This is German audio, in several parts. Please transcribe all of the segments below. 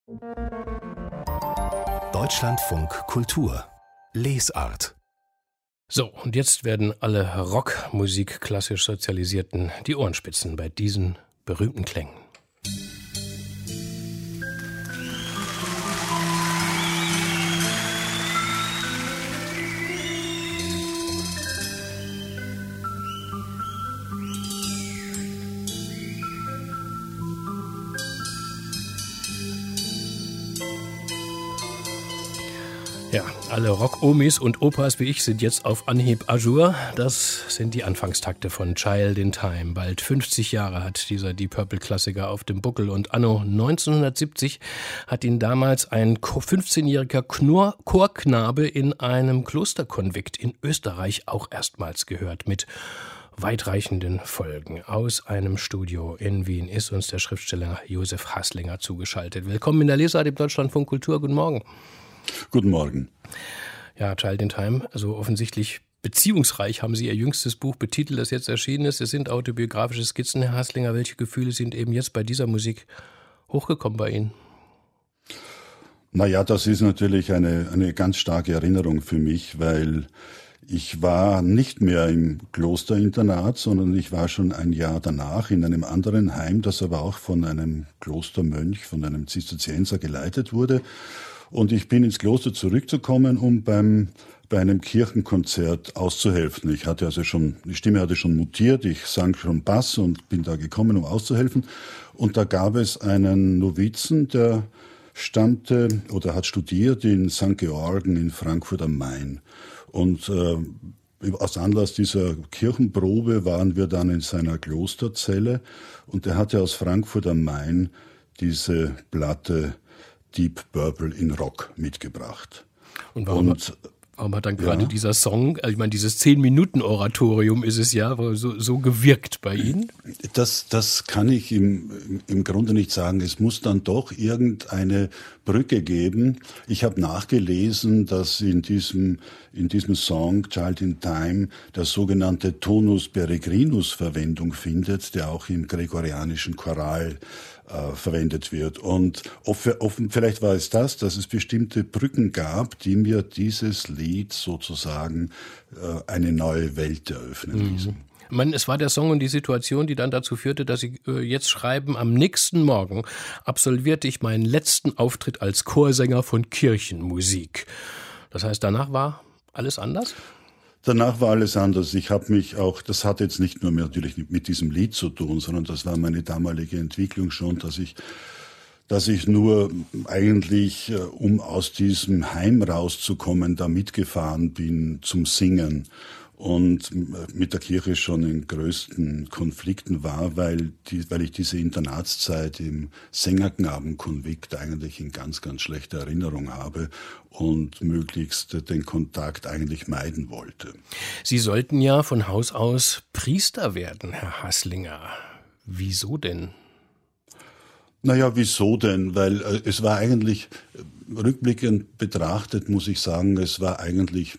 Deutschlandfunk Kultur Lesart. So, und jetzt werden alle Rockmusik klassisch Sozialisierten die Ohren spitzen bei diesen berühmten Klängen. Ja, alle Rock-Omis und Opas wie ich sind jetzt auf Anhieb à jour. Das sind die Anfangstakte von Child in Time. Bald 50 Jahre hat dieser Deep Purple-Klassiker auf dem Buckel und anno 1970 hat ihn damals ein 15-jähriger Chorknabe in einem Klosterkonvikt in Österreich auch erstmals gehört, mit weitreichenden Folgen. Aus einem Studio in Wien ist uns der Schriftsteller Josef Haslinger zugeschaltet. Willkommen in der Lesart im Deutschlandfunk Kultur. Guten Morgen. Guten Morgen. Ja, Child in Time, also offensichtlich beziehungsreich haben Sie Ihr jüngstes Buch betitelt, das jetzt erschienen ist. Es sind autobiografische Skizzen, Herr Haslinger. Welche Gefühle sind eben jetzt bei dieser Musik hochgekommen bei Ihnen? Naja, das ist natürlich eine ganz starke Erinnerung für mich, weil ich war nicht mehr im Klosterinternat, sondern ich war schon ein Jahr danach in einem anderen Heim, das aber auch von einem Klostermönch, von einem Zisterzienser geleitet wurde. Und ich bin ins Kloster zurückgekommen, um bei einem Kirchenkonzert auszuhelfen. Die Stimme hatte schon mutiert, ich sang schon Bass und bin da gekommen, um auszuhelfen. Und da gab es einen Novizen, der stammte oder hat studiert in St. Georgen in Frankfurt am Main. Und aus Anlass dieser Kirchenprobe waren wir dann in seiner Klosterzelle und er hatte aus Frankfurt am Main diese Platte Deep Purple in Rock mitgebracht. Und warum hat dann gerade dieser Song, ich meine, dieses 10-Minuten-Oratorium ist es ja, so gewirkt bei Ihnen? Das kann ich im Grunde nicht sagen. Es muss dann doch irgendeine Brücke geben. Ich habe nachgelesen, dass in diesem Song Child in Time der sogenannte Tonus peregrinus Verwendung findet, der auch im gregorianischen Choral verwendet wird. Und vielleicht war es dass es bestimmte Brücken gab, die mir dieses Lied sozusagen eine neue Welt eröffnen ließen. Ich meine, es war der Song und die Situation, die dann dazu führte, dass Sie jetzt schreiben, am nächsten Morgen absolvierte ich meinen letzten Auftritt als Chorsänger von Kirchenmusik. Das heißt, danach war alles anders? Danach war alles anders. Ich habe mich auch, das hat jetzt nicht nur natürlich mit diesem Lied zu tun, sondern das war meine damalige Entwicklung schon, dass ich nur eigentlich, um aus diesem Heim rauszukommen, da mitgefahren bin zum Singen und mit der Kirche schon in größten Konflikten war, weil ich diese Internatszeit im Sängerknabenkonvikt eigentlich in ganz, ganz schlechter Erinnerung habe und möglichst den Kontakt eigentlich meiden wollte. Sie sollten ja von Haus aus Priester werden, Herr Haslinger. Wieso denn? Naja, wieso denn? Weil es war eigentlich, rückblickend betrachtet, muss ich sagen, es war eigentlich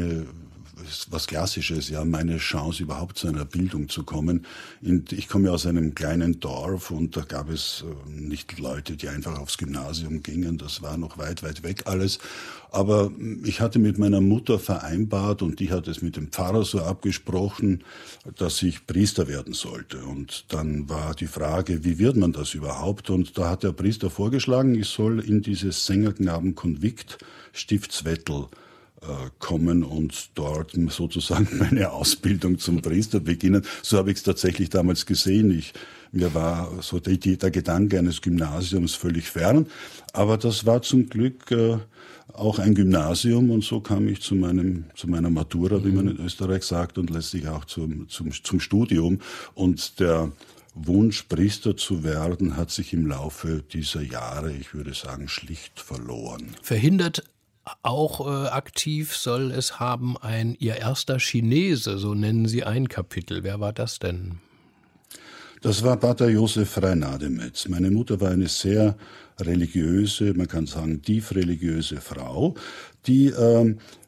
was Klassisches, ja, meine Chance überhaupt zu einer Bildung zu kommen. Ich komme aus einem kleinen Dorf und da gab es nicht Leute, die einfach aufs Gymnasium gingen. Das war noch weit, weit weg alles. Aber ich hatte mit meiner Mutter vereinbart und die hat es mit dem Pfarrer so abgesprochen, dass ich Priester werden sollte. Und dann war die Frage, wie wird man das überhaupt? Und da hat der Priester vorgeschlagen, ich soll in dieses Sängerknabenkonvikt Stiftswettel kommen und dort sozusagen meine Ausbildung zum Priester beginnen. So habe ich es tatsächlich damals gesehen. Mir war so der Gedanke eines Gymnasiums völlig fern, aber das war zum Glück auch ein Gymnasium und so kam ich zu meiner Matura, wie man in Österreich sagt, und letztlich auch zum Studium. Und der Wunsch, Priester zu werden, hat sich im Laufe dieser Jahre, ich würde sagen, schlicht verloren. Verhindert auch aktiv soll es haben Ihr erster Chinese, so nennen Sie ein Kapitel. Wer war das denn? Das war Pater Josef Freinademetz. Meine Mutter war eine sehr religiöse, man kann sagen tief religiöse Frau, die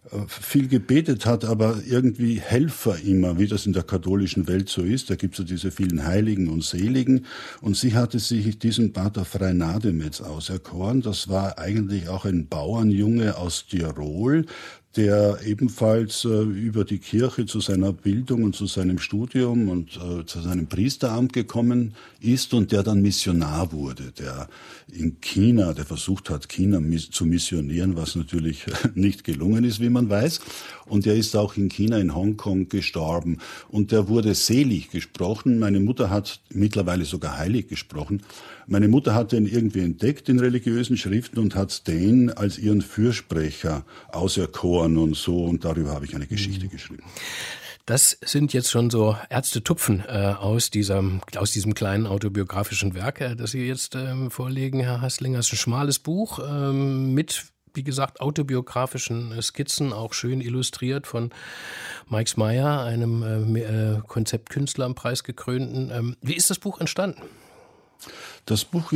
viel gebetet hat, aber irgendwie Helfer immer, wie das in der katholischen Welt so ist. Da gibt es ja diese vielen Heiligen und Seligen. Und sie hatte sich diesen Pater Freinademetz auserkoren. Das war eigentlich auch ein Bauernjunge aus Tirol, der ebenfalls über die Kirche zu seiner Bildung und zu seinem Studium und zu seinem Priesteramt gekommen ist und der dann Missionar wurde, der in China, der versucht hat, China zu missionieren, was natürlich nicht gelungen ist, wie man weiß. Und er ist auch in China, in Hongkong gestorben. Und der wurde selig gesprochen. Meine Mutter hat mittlerweile sogar heilig gesprochen. Meine Mutter hat den irgendwie entdeckt in religiösen Schriften und hat den als ihren Fürsprecher auserkoren und so. Und darüber habe ich eine Geschichte geschrieben. Das sind jetzt schon so Ärztetupfen aus diesem kleinen autobiografischen Werk, das Sie jetzt vorlegen, Herr Haßlinger. Es ist ein schmales Buch mit, wie gesagt, autobiografischen Skizzen, auch schön illustriert von Meix Meyer, einem Konzeptkünstler am Preis gekrönten. Wie ist das Buch entstanden? Das Buch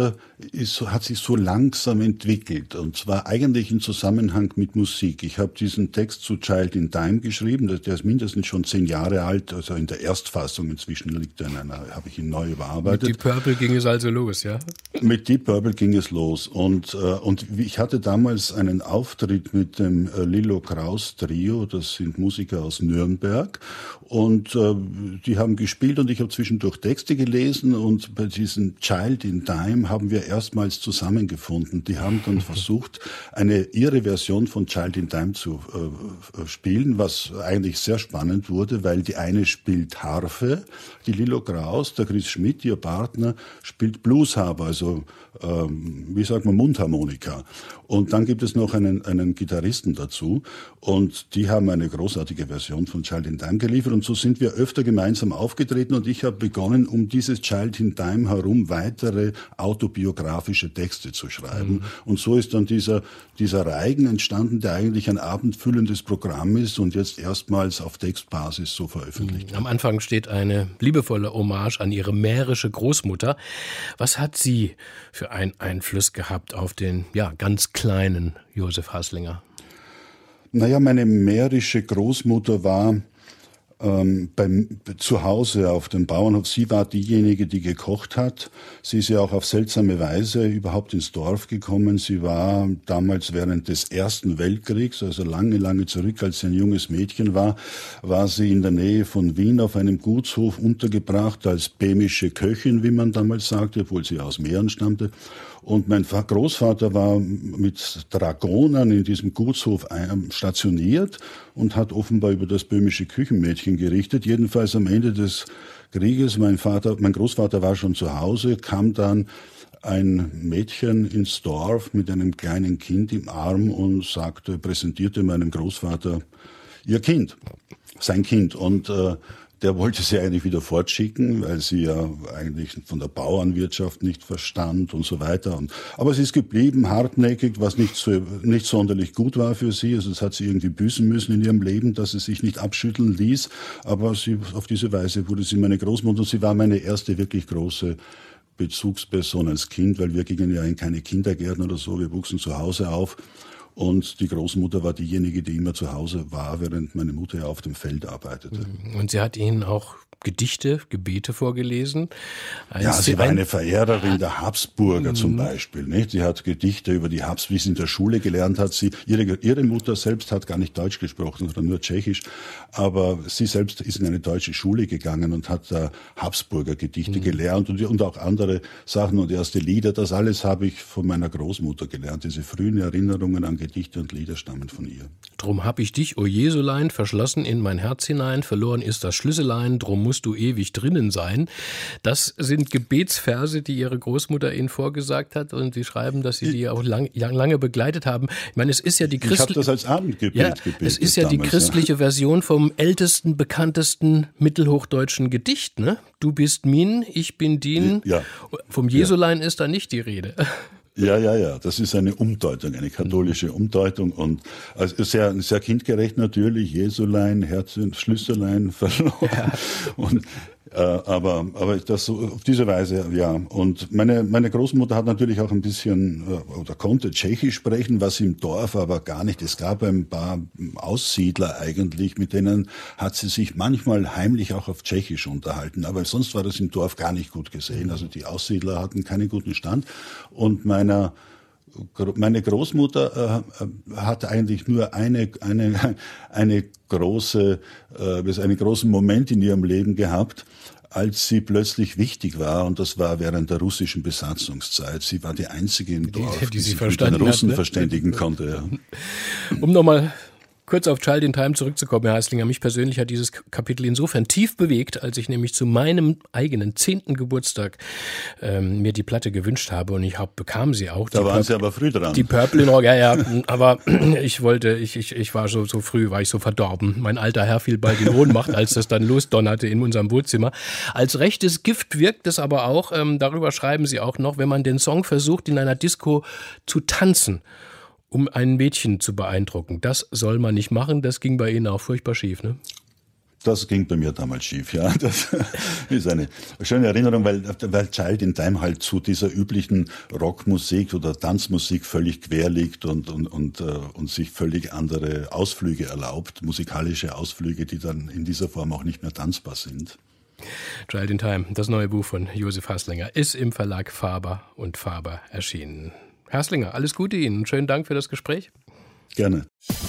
hat sich so langsam entwickelt, und zwar eigentlich im Zusammenhang mit Musik. Ich habe diesen Text zu Child in Time geschrieben, der ist mindestens schon 10 Jahre alt, also in der Erstfassung, inzwischen liegt er habe ich ihn neu überarbeitet. Mit Deep Purple ging es also los, ja? Mit Deep Purple ging es los, und ich hatte damals einen Auftritt mit dem Lillo Kraus Trio, das sind Musiker aus Nürnberg, und die haben gespielt und ich habe zwischendurch Texte gelesen, und bei diesen Child in Time haben wir erstmals zusammengefunden. Die haben dann versucht, ihre Version von Child in Time zu spielen, was eigentlich sehr spannend wurde, weil die eine spielt Harfe, die Lillo Kraus, der Chris Schmidt, ihr Partner, spielt Bluesharp, also wie sagt man, Mundharmonika. Und dann gibt es noch einen Gitarristen dazu, und die haben eine großartige Version von Child in Time geliefert, und so sind wir öfter gemeinsam aufgetreten, und ich habe begonnen, um dieses Child in Time herum weitere autobiografische Texte zu schreiben. Und so ist dann dieser Reigen entstanden, der eigentlich ein abendfüllendes Programm ist und jetzt erstmals auf Textbasis so veröffentlicht wird. Am Anfang steht eine liebevolle Hommage an ihre mährische Großmutter. Was hat sie für einen Einfluss gehabt auf den ganz kleinen Josef Haßlinger? Naja, meine mährische Großmutter war zu Hause auf dem Bauernhof. Sie war diejenige, die gekocht hat. Sie ist ja auch auf seltsame Weise überhaupt ins Dorf gekommen. Sie war damals während des Ersten Weltkriegs, also lange, lange zurück, als sie ein junges Mädchen war sie in der Nähe von Wien auf einem Gutshof untergebracht als böhmische Köchin, wie man damals sagte, obwohl sie aus Mähren stammte. Und mein Großvater war mit Dragonern in diesem Gutshof stationiert und hat offenbar über das böhmische Küchenmädchen gerichtet. Jedenfalls am Ende des Krieges, mein Großvater war schon zu Hause, kam dann ein Mädchen ins Dorf mit einem kleinen Kind im Arm und präsentierte meinem Großvater sein Kind. Und der wollte sie eigentlich wieder fortschicken, weil sie ja eigentlich von der Bauernwirtschaft nicht verstand und so weiter. Aber sie ist geblieben, hartnäckig, was nicht sonderlich gut war für sie. Also das hat sie irgendwie büßen müssen in ihrem Leben, dass sie sich nicht abschütteln ließ. Aber auf diese Weise wurde sie meine Großmutter, und sie war meine erste wirklich große Bezugsperson als Kind, weil wir gingen ja in keine Kindergärten oder so, wir wuchsen zu Hause auf. Und die Großmutter war diejenige, die immer zu Hause war, während meine Mutter ja auf dem Feld arbeitete. Und sie hat Ihnen auch Gedichte, Gebete vorgelesen? Sie war eine Verehrerin der Habsburger zum Beispiel. Nicht? Sie hat Gedichte über die wie sie in der Schule gelernt hat. Ihre Mutter selbst hat gar nicht Deutsch gesprochen, sondern nur Tschechisch. Aber sie selbst ist in eine deutsche Schule gegangen und hat da Habsburger Gedichte gelernt und auch andere Sachen und erste Lieder. Das alles habe ich von meiner Großmutter gelernt. Diese frühen Erinnerungen an Gedichte und Lieder stammen von ihr. Drum hab ich dich, o Jesulein, verschlossen in mein Herz hinein, verloren ist das Schlüsselein, drum musst du ewig drinnen sein. Das sind Gebetsverse, die Ihre Großmutter Ihnen vorgesagt hat, und Sie schreiben, dass Sie die auch lange begleitet haben. Ich meine, es ist ja die Ich habe das als Abendgebet gebetet. Es ist ja die christliche Version vom ältesten, bekanntesten mittelhochdeutschen Gedicht, ne? Du bist min, ich bin din. Ja. Vom Jesulein ist da nicht die Rede. Ja. Das ist eine Umdeutung, eine katholische Umdeutung, und also sehr, sehr kindgerecht natürlich. Jesulein, Herz und Schlüssellein verloren. Ja. Und Aber das so auf diese Weise, ja. Und meine Großmutter hat natürlich auch ein bisschen oder konnte Tschechisch sprechen, was im Dorf aber gar nicht. Es gab ein paar Aussiedler eigentlich, mit denen hat sie sich manchmal heimlich auch auf Tschechisch unterhalten. Aber sonst war das im Dorf gar nicht gut gesehen. Also die Aussiedler hatten keinen guten Stand. Und meine Großmutter hatte eigentlich nur einen großen Moment in ihrem Leben gehabt, als sie plötzlich wichtig war, und das war während der russischen Besatzungszeit. Sie war die einzige im Dorf, die sich mit den Russen verständigen konnte. Ja. Um nochmal kurz auf Child in Time zurückzukommen, Herr Haslinger, mich persönlich hat dieses Kapitel insofern tief bewegt, als ich nämlich zu meinem eigenen 10. Geburtstag mir die Platte gewünscht habe, und ich bekam sie auch. Da waren Sie aber früh dran. Die Purple in Rock, ja, aber ich war so früh, war ich so verdorben. Mein alter Herr fiel bald in Ohnmacht, als das dann losdonnerte in unserem Wohnzimmer. Als rechtes Gift wirkt es aber auch, darüber schreiben Sie auch noch, wenn man den Song versucht, in einer Disco zu tanzen, um ein Mädchen zu beeindrucken. Das soll man nicht machen, das ging bei Ihnen auch furchtbar schief, ne? Das ging bei mir damals schief, ja. Das ist eine schöne Erinnerung, weil Child in Time halt zu dieser üblichen Rockmusik oder Tanzmusik völlig quer liegt und sich völlig andere Ausflüge erlaubt, musikalische Ausflüge, die dann in dieser Form auch nicht mehr tanzbar sind. Child in Time, das neue Buch von Josef Haslinger, ist im Verlag Faber und Faber erschienen. Herr Haslinger, alles Gute Ihnen. Schönen Dank für das Gespräch. Gerne.